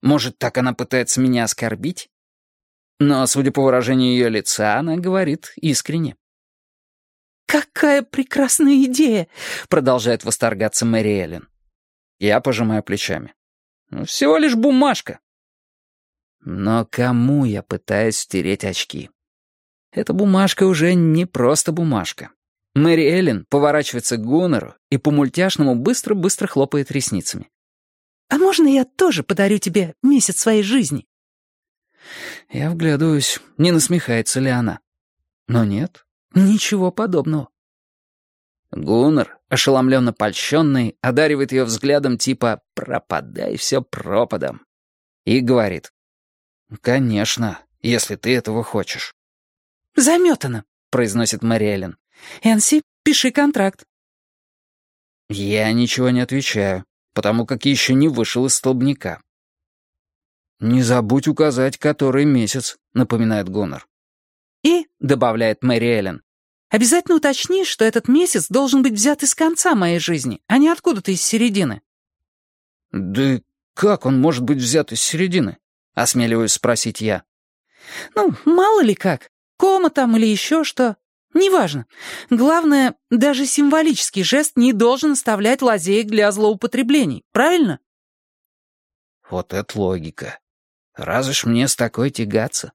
Может, так она пытается меня оскорбить? Но, судя по выражению ее лица, она говорит искренне. «Какая прекрасная идея!» — продолжает восторгаться Мэри Эллен. Я пожимаю плечами. Всего лишь бумажка. Но кому я пытаюсь стереть очки? Эта бумажка уже не просто бумажка. Мэри Эллен поворачивается к Гуннеру и по-мультяшному быстро-быстро хлопает ресницами. «А можно я тоже подарю тебе месяц своей жизни?» Я вглядываюсь, не насмехается ли она. Но нет, ничего подобного. Гуннер, ошеломленно польщенный, одаривает ее взглядом типа «пропадай все пропадом» и говорит: «Конечно, если ты этого хочешь». «Заметано», — произносит Мэри Эллен. «Энси, пиши контракт». Я ничего не отвечаю, потому как еще не вышел из столбняка. «Не забудь указать, который месяц», — напоминает Гуннер. «И», — добавляет Мэри Эллен, «обязательно уточни, что этот месяц должен быть взят из конца моей жизни, а не откуда-то из середины». «Да как он может быть взят из середины?» — осмеливаюсь спросить я. «Ну, мало ли как. Кома там или еще что. Неважно. Главное, даже символический жест не должен оставлять лазеек для злоупотреблений. Правильно?» Вот это логика. Разве ж мне с такой тягаться?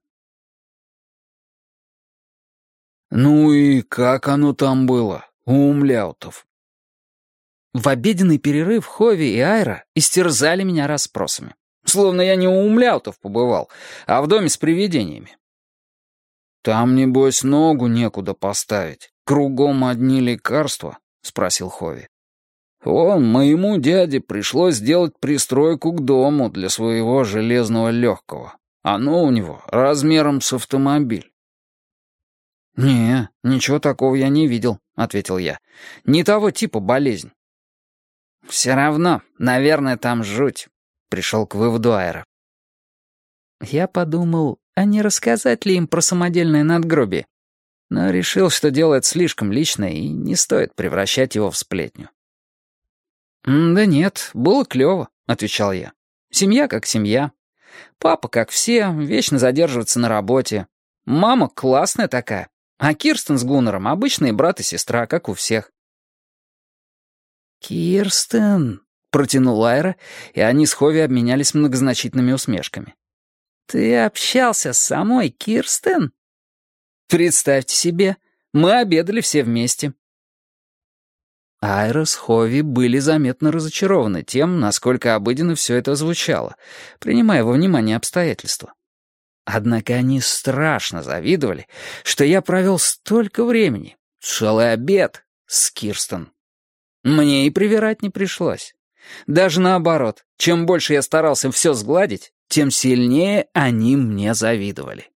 Ну и как оно там было, у умляутов? В обеденный перерыв Хови и Айра истерзали меня расспросами. Словно я не у умляутов побывал, а в доме с привидениями. «Там, небось, ногу некуда поставить. Кругом одни лекарства?» — спросил Хови. «Вон, моему дяде пришлось сделать пристройку к дому для своего железного легкого. Оно у него размером с автомобиль». «Не, ничего такого я не видел», — ответил я. «Не того типа болезнь». «Все равно, наверное, там жуть», — пришел к выводу Айра. Я подумал, а не рассказать ли им про самодельное надгробие, но решил, что дело это слишком личное и не стоит превращать его в сплетню. «Да нет, было клёво», — отвечал я. «Семья как семья. Папа, как все, вечно задерживается на работе. Мама классная такая. А Кирстен с Гуннером — обычные брат и сестра, как у всех». «Кирстен», — протянул Айра, и они с Хови обменялись многозначительными усмешками. «Ты общался с самой Кирстен?» «Представьте себе, мы обедали все вместе». Айра с Хови были заметно разочарованы тем, насколько обыденно все это звучало, принимая во внимание обстоятельства. Однако они страшно завидовали, что я провел столько времени, целый обед, с Кирстен. Мне и привирать не пришлось. Даже наоборот, чем больше я старался все сгладить, тем сильнее они мне завидовали.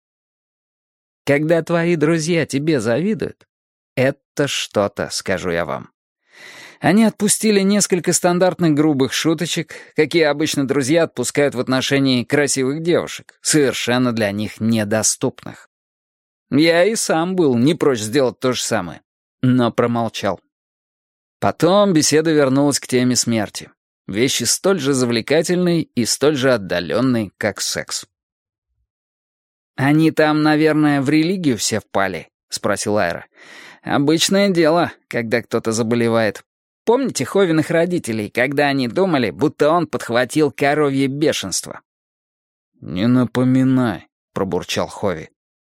Когда твои друзья тебе завидуют, это что-то, скажу я вам. Они отпустили несколько стандартных грубых шуточек, какие обычно друзья отпускают в отношении красивых девушек, совершенно для них недоступных. Я и сам был не прочь сделать то же самое, но промолчал. Потом беседа вернулась к теме смерти. Вещи столь же завлекательной и столь же отдаленной, как секс. «Они там, наверное, в религию все впали?» — спросил Айра. «Обычное дело, когда кто-то заболевает. Помните Ховиных родителей, когда они думали, будто он подхватил коровье бешенство?» «Не напоминай», — пробурчал Хови.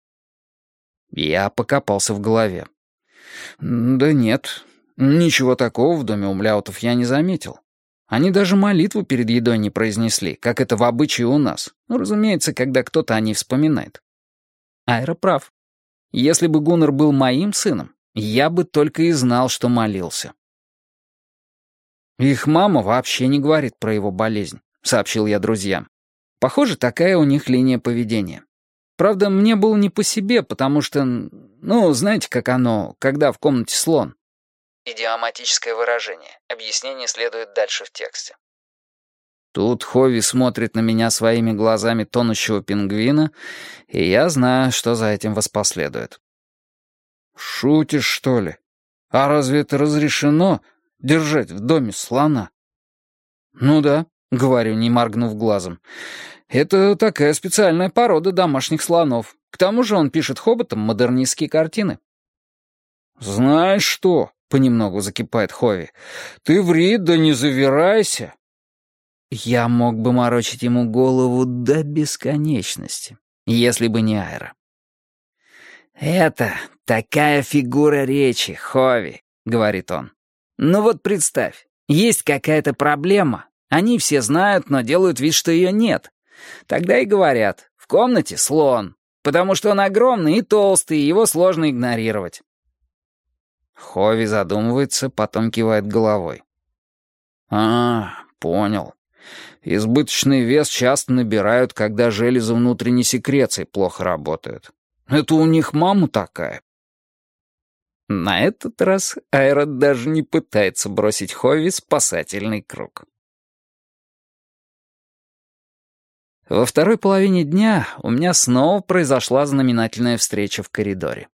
Я покопался в голове. «Да нет, ничего такого в доме умляутов я не заметил. Они даже молитву перед едой не произнесли, как это в обычае у нас. Ну, разумеется, когда кто-то о ней вспоминает». Айра прав. Если бы Гуннер был моим сыном, я бы только и знал, что молился. «Их мама вообще не говорит про его болезнь», — сообщил я друзьям. «Похоже, такая у них линия поведения. Правда, мне было не по себе, потому что, ну, знаете, как оно, когда в комнате слон». Идиоматическое выражение. Объяснение следует дальше в тексте. Тут Хови смотрит на меня своими глазами тонущего пингвина, и я знаю, что за этим воспоследует. «Шутишь, что ли? А разве это разрешено, держать в доме слона?» «Ну да, — говорю, не моргнув глазом. «Это такая специальная порода домашних слонов. К тому же он пишет хоботом модернистские картины». «Знаешь что?» — понемногу закипает Хови. «Ты ври, да не завирайся». Я мог бы морочить ему голову до бесконечности, если бы не Айра. «Это такая фигура речи, Хови», — говорит он. «Ну вот представь, есть какая-то проблема. Они все знают, но делают вид, что ее нет. Тогда и говорят, в комнате слон, потому что он огромный и толстый, и его сложно игнорировать». Хови задумывается, потом кивает головой. Понял. Избыточный вес часто набирают, когда железы внутренней секреции плохо работают. Это у них мама такая». На этот раз Айра даже не пытается бросить Хови спасательный круг. Во второй половине дня у меня снова произошла знаменательная встреча в коридоре.